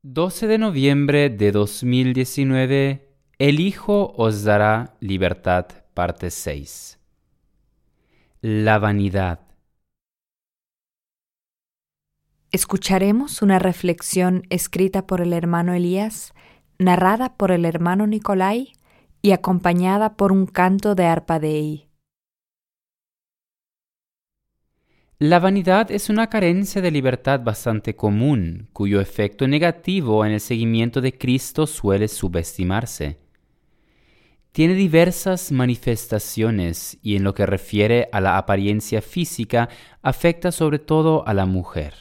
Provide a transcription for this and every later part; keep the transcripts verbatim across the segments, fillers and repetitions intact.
doce de noviembre de dos mil diecinueve, El Hijo os dará libertad, parte seis. La vanidad. Escucharemos una reflexión escrita por el hermano Elías, narrada por el hermano Nicolai y acompañada por un canto de arpa Dei. La vanidad es una carencia de libertad bastante común, cuyo efecto negativo en el seguimiento de Cristo suele subestimarse. Tiene diversas manifestaciones y en lo que refiere a la apariencia física, afecta sobre todo a la mujer.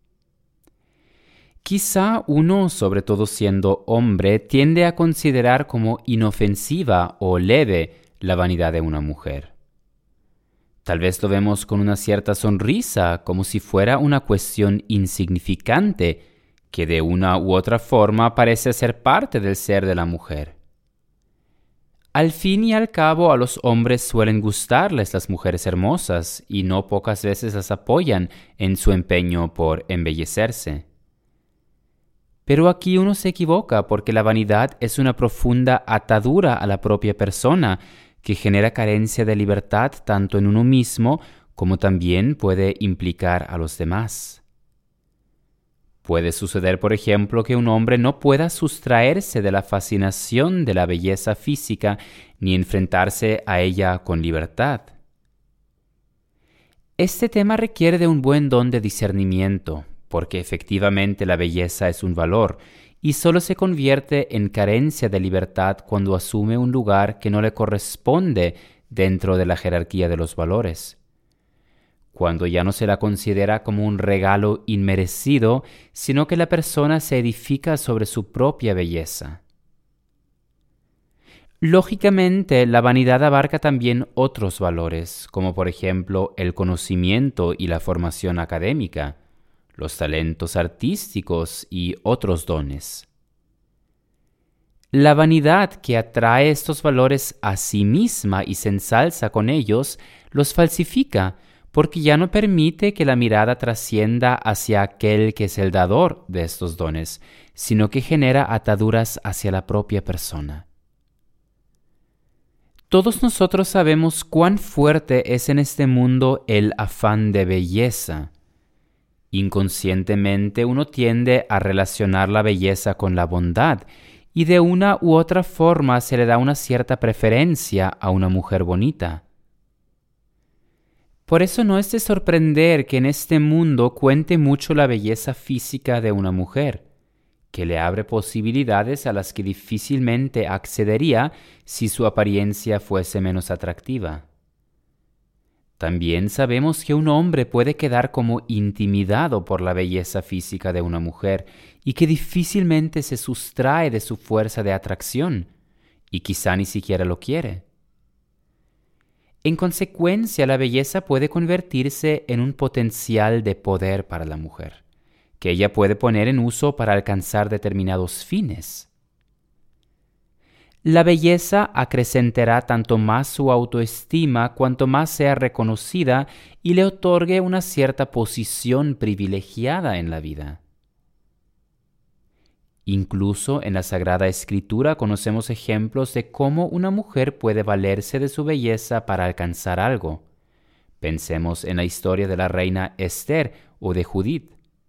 Quizá uno, sobre todo siendo hombre, tiende a considerar como inofensiva o leve la vanidad de una mujer. Tal vez lo vemos con una cierta sonrisa, como si fuera una cuestión insignificante, que de una u otra forma parece ser parte del ser de la mujer. Al fin y al cabo, a los hombres suelen gustarles las mujeres hermosas, y no pocas veces las apoyan en su empeño por embellecerse. Pero aquí uno se equivoca, porque la vanidad es una profunda atadura a la propia persona, que genera carencia de libertad tanto en uno mismo como también puede implicar a los demás. Puede suceder, por ejemplo, que un hombre no pueda sustraerse de la fascinación de la belleza física ni enfrentarse a ella con libertad. Este tema requiere de un buen don de discernimiento, porque efectivamente la belleza es un valor, y solo se convierte en carencia de libertad cuando asume un lugar que no le corresponde dentro de la jerarquía de los valores. Cuando ya no se la considera como un regalo inmerecido, sino que la persona se edifica sobre su propia belleza. Lógicamente, la vanidad abarca también otros valores, como por ejemplo el conocimiento y la formación académica, los talentos artísticos y otros dones. La vanidad que atrae estos valores a sí misma y se ensalza con ellos, los falsifica, porque ya no permite que la mirada trascienda hacia aquel que es el dador de estos dones, sino que genera ataduras hacia la propia persona. Todos nosotros sabemos cuán fuerte es en este mundo el afán de belleza. Inconscientemente uno tiende a relacionar la belleza con la bondad y de una u otra forma se le da una cierta preferencia a una mujer bonita. Por eso no es de sorprender que en este mundo cuente mucho la belleza física de una mujer, que le abre posibilidades a las que difícilmente accedería si su apariencia fuese menos atractiva. También sabemos que un hombre puede quedar como intimidado por la belleza física de una mujer y que difícilmente se sustrae de su fuerza de atracción, y quizá ni siquiera lo quiere. En consecuencia, la belleza puede convertirse en un potencial de poder para la mujer, que ella puede poner en uso para alcanzar determinados fines. La belleza acrecentará tanto más su autoestima cuanto más sea reconocida y le otorgue una cierta posición privilegiada en la vida. Incluso en la Sagrada Escritura conocemos ejemplos de cómo una mujer puede valerse de su belleza para alcanzar algo. Pensemos en la historia de la reina Esther o de Judith.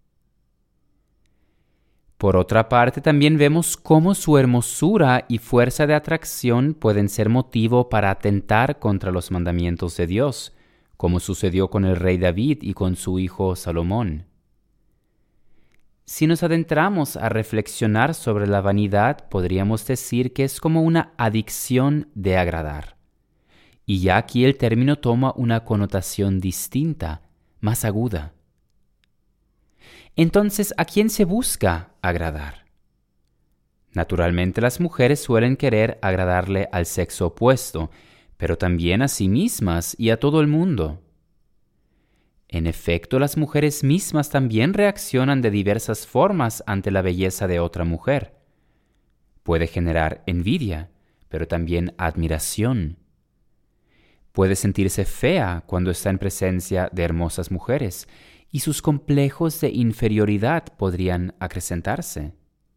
Por otra parte, también vemos cómo su hermosura y fuerza de atracción pueden ser motivo para atentar contra los mandamientos de Dios, como sucedió con el rey David y con su hijo Salomón. Si nos adentramos a reflexionar sobre la vanidad, podríamos decir que es como una adicción de agradar. Y ya aquí el término toma una connotación distinta, más aguda. Entonces, ¿a quién se busca agradar? Naturalmente las mujeres suelen querer agradarle al sexo opuesto, pero también a sí mismas y a todo el mundo. En efecto, las mujeres mismas también reaccionan de diversas formas ante la belleza de otra mujer. Puede generar envidia, pero también admiración. Puede sentirse fea cuando está en presencia de hermosas mujeres, y sus complejos de inferioridad podrían acrecentarse.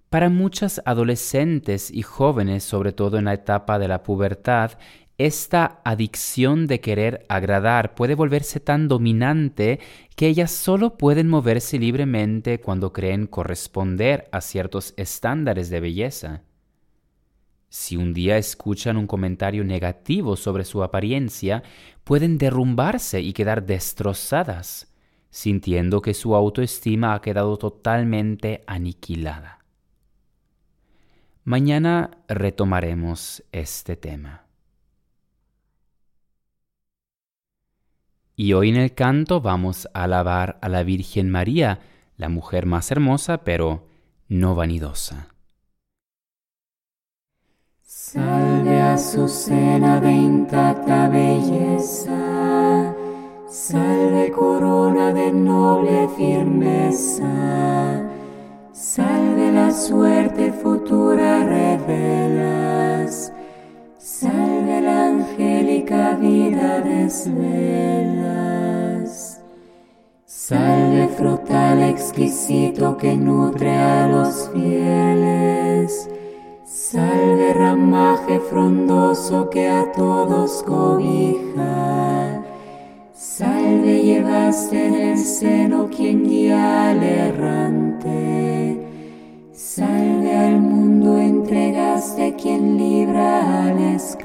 Para muchas adolescentes y jóvenes, sobre todo en la etapa de la pubertad, esta adicción de querer agradar puede volverse tan dominante que ellas solo pueden moverse libremente cuando creen corresponder a ciertos estándares de belleza. Si un día escuchan un comentario negativo sobre su apariencia, pueden derrumbarse y quedar destrozadas, sintiendo que su autoestima ha quedado totalmente aniquilada. Mañana retomaremos este tema. Y hoy en el canto vamos a alabar a la Virgen María, la mujer más hermosa, pero no vanidosa. Salve Azucena de intacta belleza, salve corona de noble firmeza, salve la suerte futura revelas, salve la angélica vida desvelas, salve frutal exquisito que nutre a los fieles, salve ramaje frondoso que a todos cobija, salve llevaste en el seno quien guía al errante, salve al mundo entregaste quien libra al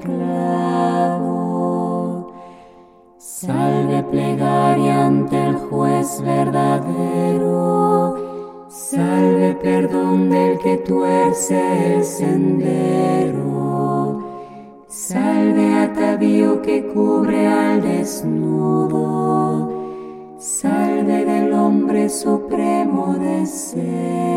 esclavo, salve plegaria ante el juez verdadero, salve perdón del que tuerce el sendero, salve atavío que cubre al desnudo, salve del hombre supremo deseo.